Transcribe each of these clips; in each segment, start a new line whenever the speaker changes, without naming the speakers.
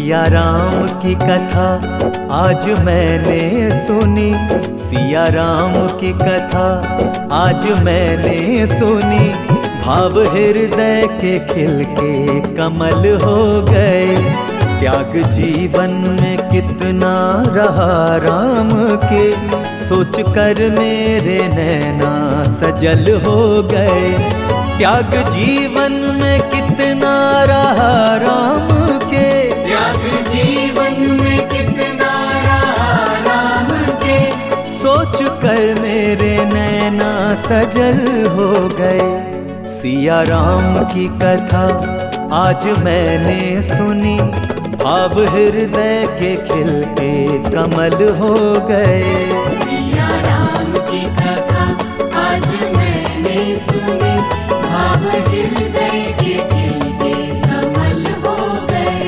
सिया राम की कथा आज मैंने सुनी, सिया राम की कथा आज मैंने सुनी। भाव हृदय के खिल के कमल हो गए। त्याग जीवन में कितना रहा राम के, सोच कर मेरे नैना सजल हो गए। त्याग जीवन में कितना रहा राम के,
त्याग जीवन में कितना रहा राम के,
सोच कर मेरे नैना सजल हो गए। सिया राम की कथा आज मैंने सुनी, भाव हृदय के खिल के कमल हो गए।
सिया राम की कथा आज मैंने सुनी, भाव हृदय के खिल के कमल हो गए।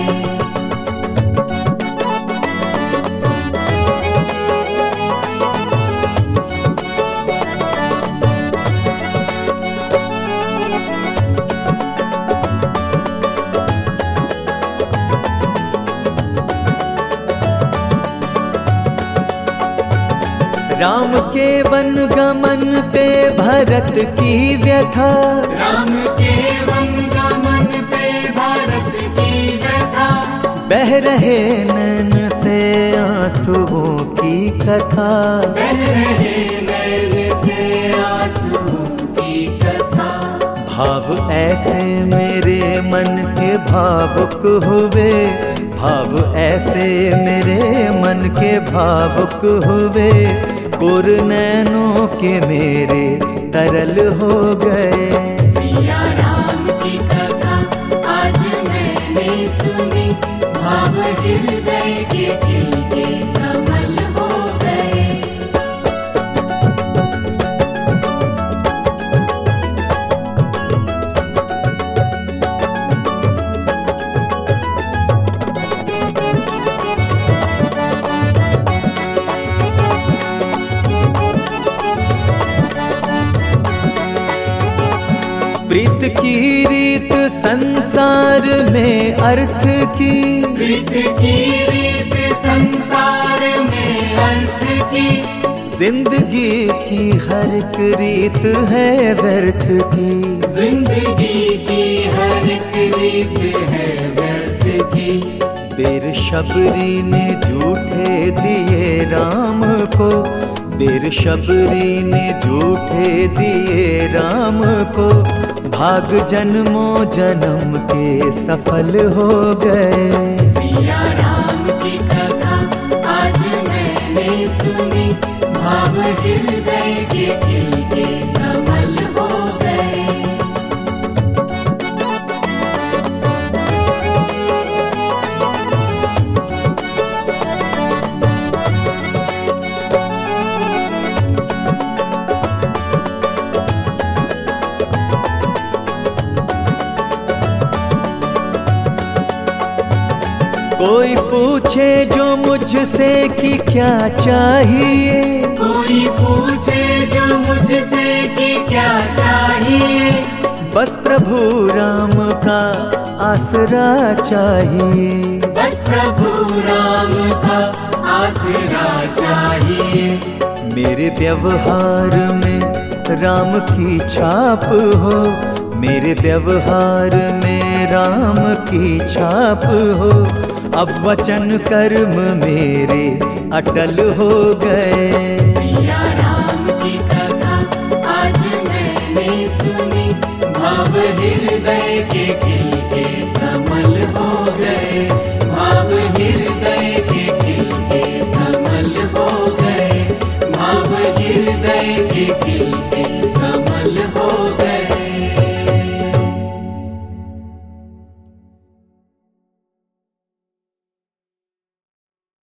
राम के वन गमन पे भरत की व्यथा,
राम के वन गमन पे भरत की व्यथा,
बह रहे नैन से आंसुओं की कथा,
बह रहे नैन से आंसुओं की कथा।
भाव ऐसे मेरे मन के भावुक हुए, भाव ऐसे मेरे मन के भावुक हुए। कुर नैनों के मेरे तरल हो गए।
सिया राम की कथा आज मैंने सुनी, भाव हृदय के खिल के कमल हो गए।
प्रीत की रीत संसार में अर्थ की,
प्रीत की रीत संसार में अर्थ की,
जिंदगी की हर एक रीत है व्यर्थ की,
जिंदगी की हर एक रीत है व्यर्थ की।
बेर शबरी ने झूठे दिए राम को, बेर शबरी ने झूठे दिए राम को। भाग जन्मों जन्म के सफल हो गए।
सिया राम की कथा आज मैंने सुनी, भाव हृदय के खिल के कमल हो गए।
कोई पूछे जो मुझसे कि क्या चाहिए,
कोई पूछे जो मुझसे कि क्या चाहिए,
बस प्रभु राम का आसरा चाहिए,
बस प्रभु राम का आसरा चाहिए।
मेरे व्यवहार में राम की छाप हो, मेरे व्यवहार में राम की छाप हो। अब वचन कर्म मेरे अटल हो गए।
सिया राम की कथा आज मैंने सुनी, भाव हृदय के खिल